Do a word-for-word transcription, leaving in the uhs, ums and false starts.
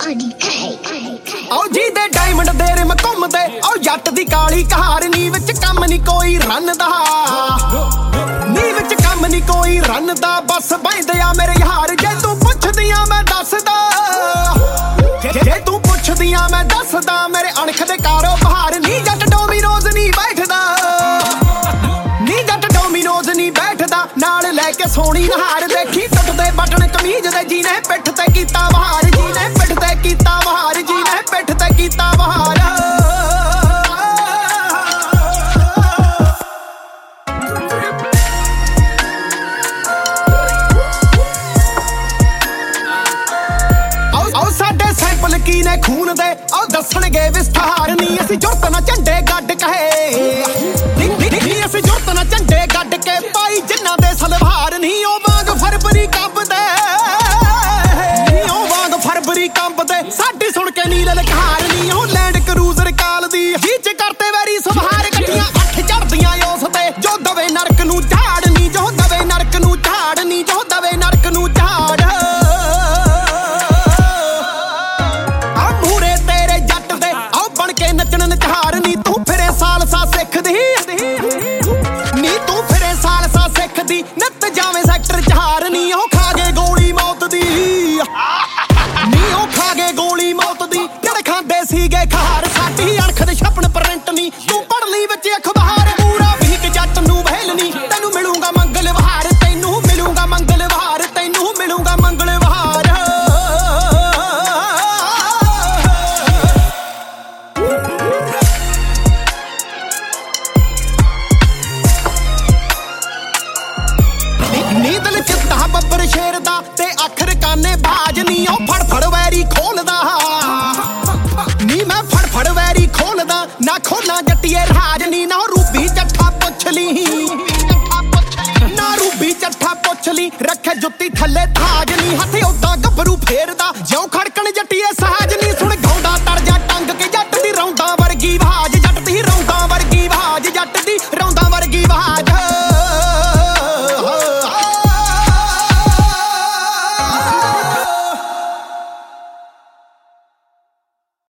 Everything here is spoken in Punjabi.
ਓ ਜੀ ਦੇ ਡਾਇਮੰਡ ਦੇ ਰਿਮ ਘੁੰਮਦੇ ਓ ਜੱਟ ਦੀ ਕਾਲੀ ਕਹਾਰ ਨੀ ਵਿੱਚ ਕੰਮ ਨੀ ਕੋਈ ਰਨ ਦਾ ਨੀ ਵਿੱਚ ਕੰਮ ਨੀ ਕੋਈ ਰਨ ਦਾ ਬਸ ਬੈਂਦੇ ਆ ਮੇਰੇ ਯਾਰ ਜੇ ਤੂੰ ਪੁੱਛਦੀਆਂ ਮੈਂ ਦੱਸਦਾ ਜੇ ਤੂੰ ਪੁੱਛਦੀਆਂ ਮੈਂ ਦੱਸਦਾ ਮੇਰੇ ਅਣਖ ਦੇ ਕਾਰੋਬਾਰ ਨੀ ਜੱਟ ਡੋਮੀਨੋਜ਼ ਨੀ ਬੈਠਦਾ ਨੀ ਜੱਟ ਡੋਮੀਨੋਜ਼ ਨੀ ਬੈਠਦਾ ਨਾਲ ਲੈ ਕੇ ਸੋਹਣੀ ਨਹਾਰ ਦੇਖੀ ਟੁੱਟਦੇ ਬਟਨ ਕਮੀਜ਼ ਦੇ ਜੀਨੇ ਪਿੱਠ ਤੇ ਕੀਤਾ ਵਹਾਰ ਜੀਨੇ ਪਿੱਠ ਤੇ ਕੀਤਾ ਵਹਾਰ ਜੀਨੇ ਪਿੱਠ ਤੇ ਕੀਤਾ ਵਹਾਰ ਕੀ ਨੇ ਖੂਨ ਦੇ ਉਹ ਦੱਸਣਗੇ ਵਿਸਥਾਰ ਨੀ ਅਸੀਂ ਜੁਰਤ ਨਾ ਝੰਡੇ ਗੱਡ ਕਹੇ ਨੀ ਅਸੀਂ ਜੁਰਤ ਨਾ ਝੰਡੇ ਗੱਡ ਕੇ ਪਾਈ ਜਿਨ੍ਹਾਂ ਦੇ ਸਲਵਾਰ ਨਹੀਂ ਉਹ ਵਾਂਗ ਫਰਵਰੀ ਕੰਬਦੇ ਨੀ ਉਹ ਵਾਂਗ ਫਰਵਰੀ ਕੰਬਦੇ ਸਾਡੀ ਸੁਣ ਕੇ ਨੀ ਲਲਕਾਰ ਨੀ ਉਹ ਲੈਂਡ ਕਰੂਜ਼ਰ ਕਾਲ ਦੀ ਵਿੱਚ ਕਰਤੇ ਵੈਰੀ ਸਵਾਰ ਇਕੱਠੀਆਂ ਅੱਠ ਚੜਦੀਆਂ ਉਸ ਤੇ ਜੋ ਦਵੇ ਨਰਕ ਨੂੰ ਝਾੜ ਨੀ ਜੋ ਦਵੇ ਨਰਕ ਨੂੰ ਝਾੜ ਨੀ ਜੋ ਦਵੇ ਨਰਕ ਨੂੰ ਝਾੜ ਨੱਚਣ ਨਚਾਰ ਨੀ ਤੂੰ ਫਿਰੇ ਸਾਲਸਾ ਸਿੱਖਦੀ ਨੀ ਤੂੰ ਫਿਰੇ ਸਾਲਸਾ ਸਿੱਖਦੀ ਨਿੱਤ ਜਾਵੇਂ ਸੈਕਟਰ ਚਾਰ ਨੀ ਉਹ ਖਾ ਗਏ ਗੋਲੀ ਮੌਤ ਦੀ ਨੀ ਉਹ ਖਾ ਗਏ ਗੋਲੀ ਮੌਤ ਦੀ ਜਿਹੜੇ ਖਾਂਦੇ ਸੀਗੇ ਖਾਰ ਸਾਡੀ ਅਣਖ ਦੇ ਛਪਣ ਪ੍ਰਿੰਟ ਨੀ ਤੂੰ ਪੜ ਲਈ ਵਿੱਚ ਅਖਬਾਰ ਪੂਰਾ ਵੀਕ ਜੱਟ ਨੂੰ ਵਹਿਲ ਨੀ ਤੈਨੂੰ ਮਿਲੂਗਾ ਮੰਗਲਵਾਰ ਤੈਨੂੰ ਮਿਲੂਗਾ ਮੰਗਲਵਾਰ ਤੈਨੂੰ ਮਿਲੂਗਾ ਮੰਗਲਵਾਰ ਨੀ ਦਿਲ ਚਿੱਤਾ ਬੱਬਰ ਸ਼ੇਰ ਦਾ ਤੇ ਅੱਖਰ ਕਾਨੇ ਬਾਜ ਨੀ ਉਹ ਫੜ ਫੜ ਵੈਰੀ ਖੋਲਦਾ ਨੀ ਮੈਂ ਫੜ ਫੜ ਵੈਰੀ